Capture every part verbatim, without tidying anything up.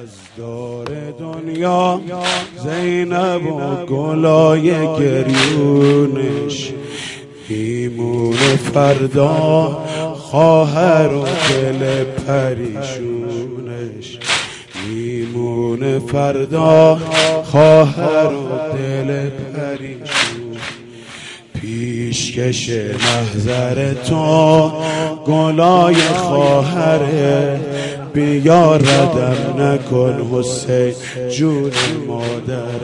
دار دنیا زینب و گلای گریونش، میمون فردا خواهر و دل پریشونش، میمون فردا خواهر و دل پریشون. پیشکش محضر تو گلای خواهره، بیا ردم نکن حسین جون مادر.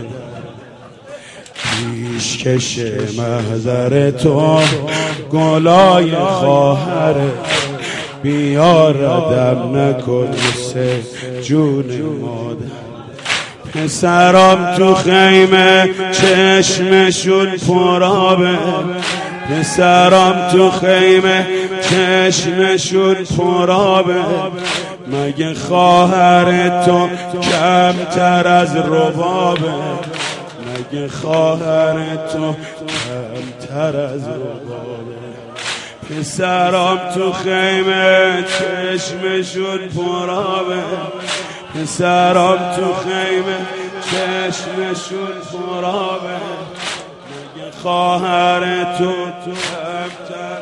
پیشکش محضر تو گلای خواهره، بیا ردم نکن حسین جون مادر. پسرام تو خیمه چشمشون پرابه، پسرام تو خیمه چشمشون پرابه، مگه خواهر تو کمتر از ربابه، مگه خواهر تو کمتر از ربابه. پسرام تو خیمه چشمشون پرابه، پسرام تو خیمه چشمشون پرابه، مگه خواهر تو تو کمتر،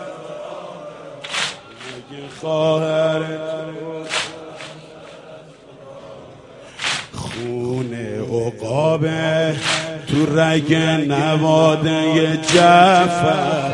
مگه خواهر تو. خون عقابه تو رگ نواده جعفر،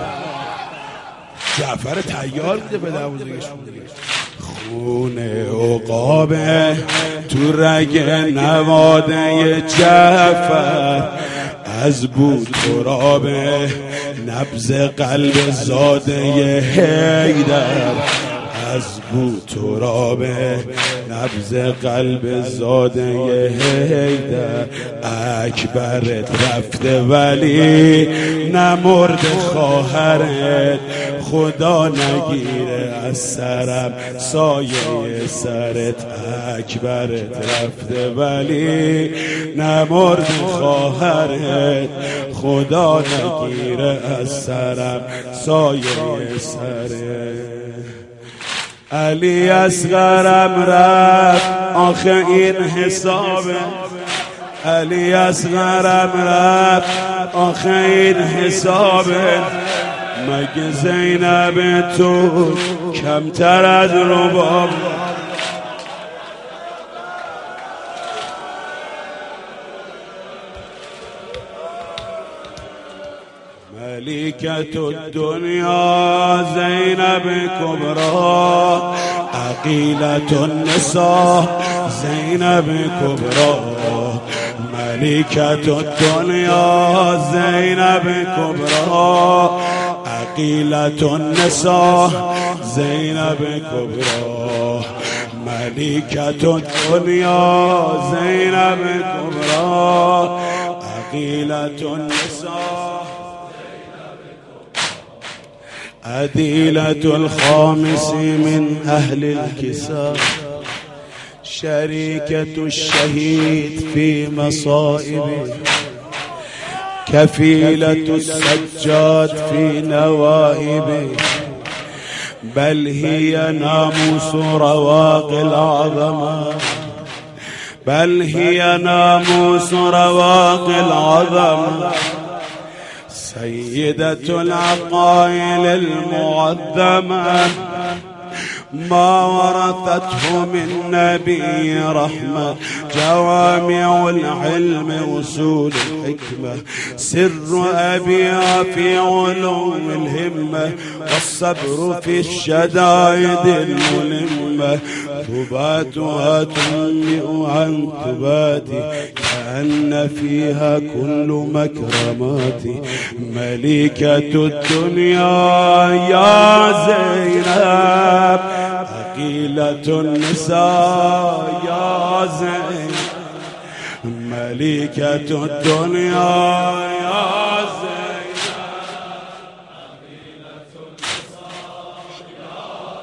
جعفر تیار بوده به دوازدهش. خون عقابه تو رگ نواده جعفر، از بود ترابه نبض قلب زاده حیدر، از بود ترابه نبض قلب زاده حیدر. اکبرت رفته ولی نمرد خواهرت، خدا نگیره از سرم سایه سرت. اکبرت رفته ولی نمرد خواهرت، خدا نگیره از سرم سایه سرت. علی اصغرم رفت آخه این حسابه، علی اصغرم رفت آخه این حسابه، مگه زینب تو کمتر از رباب. ملکت الدنیا زینب کبرا، عقیلت النساء زینب کبرا. ملکت الدنیا زینب کبرا، عقیلت النساء زینب کبرا. ملکت الدنیا زینب کبرا، عقیلت النساء. عديلة الخامس من أهل الكساء، شريكة الشهيد في مصائبه، كفيلة السجاد في نوائبه، بل هي ناموس رواق العظمة، بل هي ناموس رواق العظمة، سيدة العقائل المعظمة، ما ورثته من نبي رحمة، جوامع العلم وصول الحكمة، سر أبيها في علوم الهمة، والصبر في الشدائد الملمة، ثباتها تنبئ عن ثباتي، كأن فيها كل مكرماتي. ملكة الدنيا يا زينب، عقيلة النساء يا زينب. ملكة الدنيا يا زينب، عقيلة النساء يا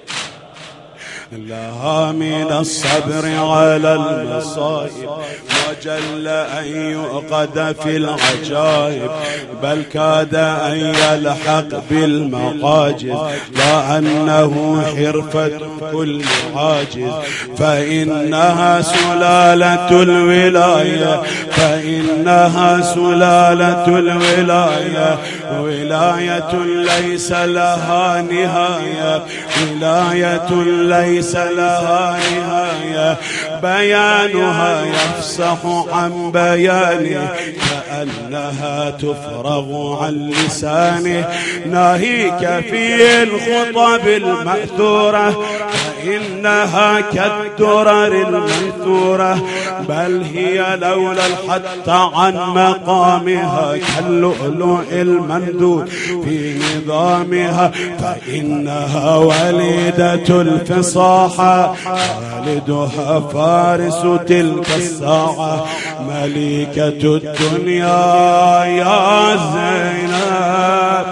زينب. لها من الصبر على المصائب ما وجل أن يؤقد في العجائب، بل كاد أن يلحق بالمقاجز، لا أنه حرفة كل عاجز. فإنها سلالة الولاية، فإنها سلالة الولاية، ولاية ليس لها نهاية، ولاية ليس لها نهاية. بيانها يفصح عن بيانه، كأنها تفرغ عن لسانه. ناهيك في الخطب المأثورة، فإنها كالدرر المنثورة، بل هي لولا الحث عن مقامها كاللؤلؤ الممدود في نظامها. فإنها وليدة الفصاحة، والدها فارس تلك الساعة. ملكة الدنيا يا زينب،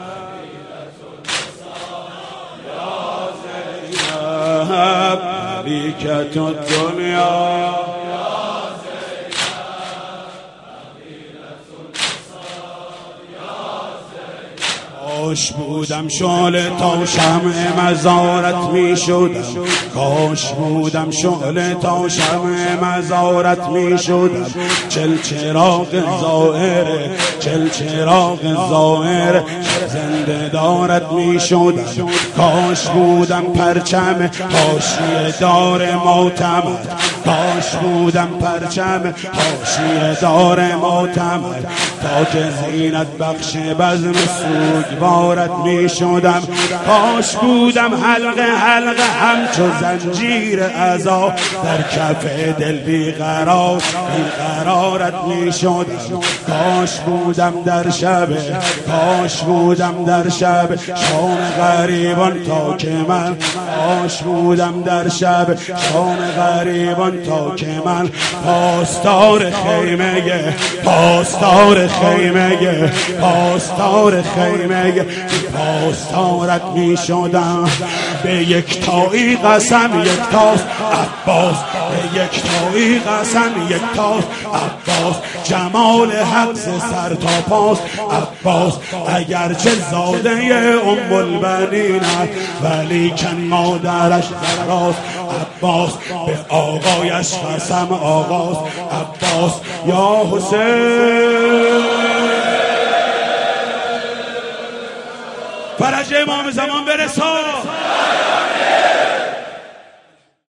ملكة الدنيا. کاش بودم شعله تا شمع مزارت می شدم، کاش بودم شعله تا شمع مزارت می شدم. چل چراغ ظاهره، چل چراغ ظاهره، زنده دارت می شدم. کاش بودم پرچم حاشیه دار معتمد، کاش بودم پرچم حاشیه دار معتمد. تا که زینت بخش بزم سوگوارت می شدم. کاش بودم حلقه حلقه همچو زنجیر عذاب، در کف دل بیقرار بیقرارت می شدم. کاش بودم در شب، کاش بودم در شب شام غریبان تا که من، کاش بودم در شب شام غریبان تا که من پاسدار خیمه، پاسدار خیمه، پاسدار خیمه پاسدارت می شدم. به یک تایی قسم یک تاست عباس، به یک تایی قسم یک تاست عباس. جمال حق سر تا پاست عباس، اگرچه زاده ام البنین است ولیکن مادرش زهراست عباس. به آقایش قسم آقاست عباس. یا حسین، فرج امام زمان برسان.